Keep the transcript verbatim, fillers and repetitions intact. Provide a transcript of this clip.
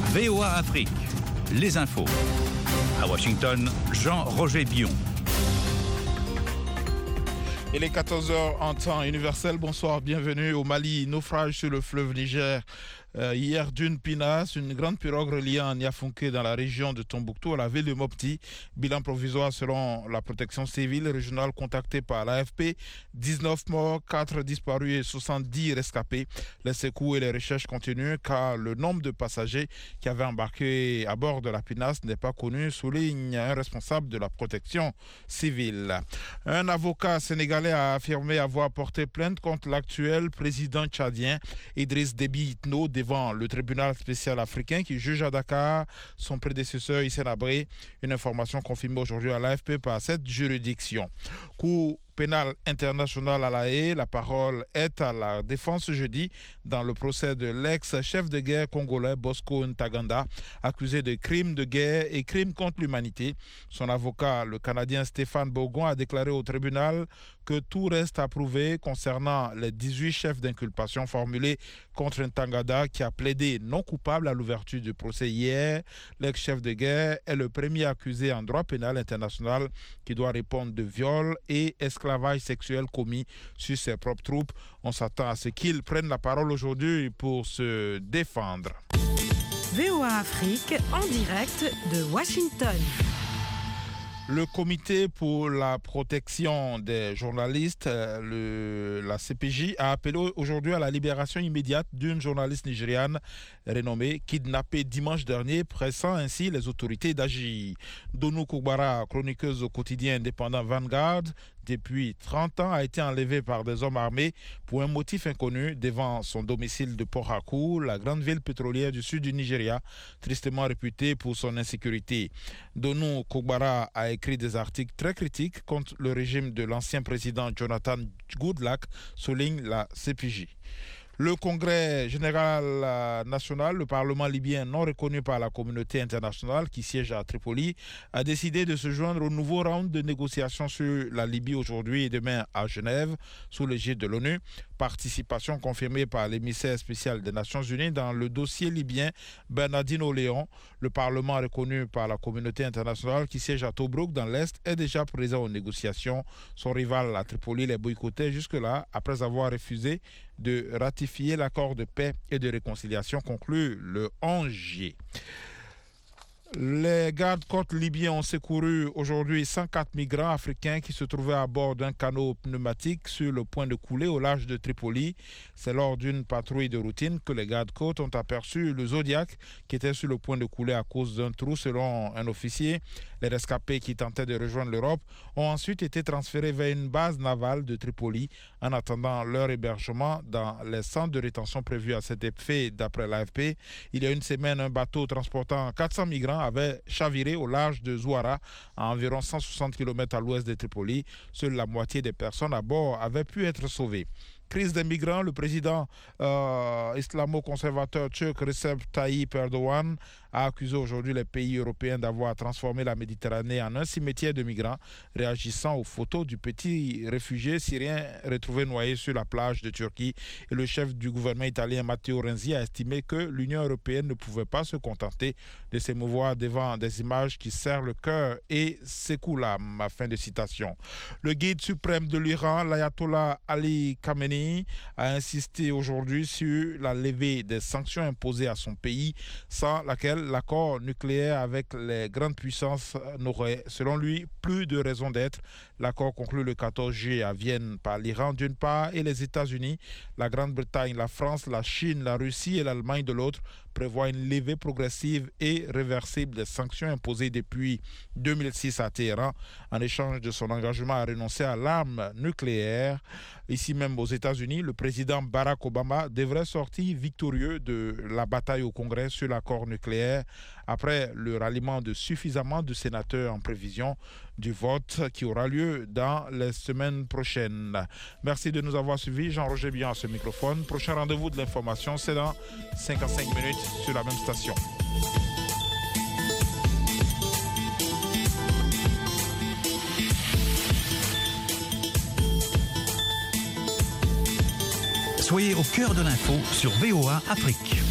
V O A Afrique, les infos. À Washington, Jean-Roger Bion. Il est quatorze heures en temps universel. Bonsoir, bienvenue au Mali. Naufrage sur le fleuve Niger. Euh, hier, d'une pinasse, une grande pirogue reliant Niafunké dans la région de Tombouctou à la ville de Mopti. Bilan provisoire selon la protection civile régionale contactée par l'A F P. dix-neuf morts, quatre disparus et soixante-dix rescapés. Les secours et les recherches continuent car le nombre de passagers qui avaient embarqué à bord de la pinasse n'est pas connu, souligne un responsable de la protection civile. Un avocat sénégalais a affirmé avoir porté plainte contre l'actuel président tchadien Idriss Déby Itno devant le tribunal spécial africain qui juge à Dakar son prédécesseur Hissène Habré. Une information confirmée aujourd'hui à l'A F P par cette juridiction. Cour pénal international à La Haye, la parole est à la défense jeudi dans le procès de l'ex-chef de guerre congolais Bosco Ntaganda, accusé de crimes de guerre et crimes contre l'humanité. Son avocat, le Canadien Stéphane Bourgon, a déclaré au tribunal que tout reste à prouver concernant les dix-huit chefs d'inculpation formulés contre Ntaganda qui a plaidé non coupable à l'ouverture du procès hier. L'ex-chef de guerre est le premier accusé en droit pénal international qui doit répondre de viol et esclavage sexuel commis sur ses propres troupes. On s'attend à ce qu'il prenne la parole aujourd'hui pour se défendre. V O A Afrique en direct de Washington. Le comité pour la protection des journalistes, le, la C P J, a appelé aujourd'hui à la libération immédiate d'une journaliste nigériane renommée, kidnappée dimanche dernier, pressant ainsi les autorités d'agir. Donou Kougbara, chroniqueuse au quotidien indépendant Vanguard, depuis trente ans, a été enlevée par des hommes armés pour un motif inconnu devant son domicile de Port Harcourt, la grande ville pétrolière du sud du Nigeria, tristement réputée pour son insécurité. Donou Kougbara a écrit des articles très critiques contre le régime de l'ancien président Jonathan Goodluck, souligne la C P J. Le Congrès général national, le Parlement libyen non reconnu par la communauté internationale qui siège à Tripoli, a décidé de se joindre au nouveau round de négociations sur la Libye aujourd'hui et demain à Genève, sous l'égide de l'ONU. Participation confirmée par l'émissaire spécial des Nations Unies dans le dossier libyen Bernardino Léon. Le Parlement reconnu par la communauté internationale qui siège à Tobrouk dans l'Est est déjà présent aux négociations. Son rival à Tripoli les boycottait jusque-là après avoir refusé de ratifier l'accord de paix et de réconciliation conclu le onze juillet. Les gardes-côtes libyens ont secouru aujourd'hui cent quatre migrants africains qui se trouvaient à bord d'un canot pneumatique sur le point de couler au large de Tripoli. C'est lors d'une patrouille de routine que les gardes-côtes ont aperçu le Zodiac qui était sur le point de couler à cause d'un trou selon un officier. Les rescapés qui tentaient de rejoindre l'Europe ont ensuite été transférés vers une base navale de Tripoli en attendant leur hébergement dans les centres de rétention prévus à cet effet d'après l'A F P. Il y a une semaine, un bateau transportant quatre cents migrants avait chaviré au large de Zouara, à environ cent soixante kilomètres à l'ouest de Tripoli. Seule la moitié des personnes à bord avaient pu être sauvées. Crise des migrants, le président euh, islamo-conservateur turc Recep Tayyip Erdogan a accusé aujourd'hui les pays européens d'avoir transformé la Méditerranée en un cimetière de migrants, réagissant aux photos du petit réfugié syrien retrouvé noyé sur la plage de Turquie. Et le chef du gouvernement italien Matteo Renzi a estimé que l'Union européenne ne pouvait pas se contenter de s'émouvoir devant des images qui serrent le cœur et secouent l'âme. Fin de citation. Le guide suprême de l'Iran, l'ayatollah Ali Khamenei, a insisté aujourd'hui sur la levée des sanctions imposées à son pays, sans laquelle l'accord nucléaire avec les grandes puissances n'aurait, selon lui, plus de raison d'être. L'accord conclu le quatorze juillet à Vienne par l'Iran d'une part et les États-Unis, la Grande-Bretagne, la France, la Chine, la Russie et l'Allemagne de l'autre prévoit une levée progressive et réversible des sanctions imposées depuis deux mille six à Téhéran en échange de son engagement à renoncer à l'arme nucléaire. Ici même aux États-Unis, le président Barack Obama devrait sortir victorieux de la bataille au Congrès sur l'accord nucléaire après le ralliement de suffisamment de sénateurs en prévision du vote qui aura lieu dans les semaines prochaines. Merci de nous avoir suivis. Jean-Roger Bion à ce microphone. Prochain rendez-vous de l'information, c'est dans cinquante-cinq minutes sur la même station. Soyez au cœur de l'info sur V O A Afrique.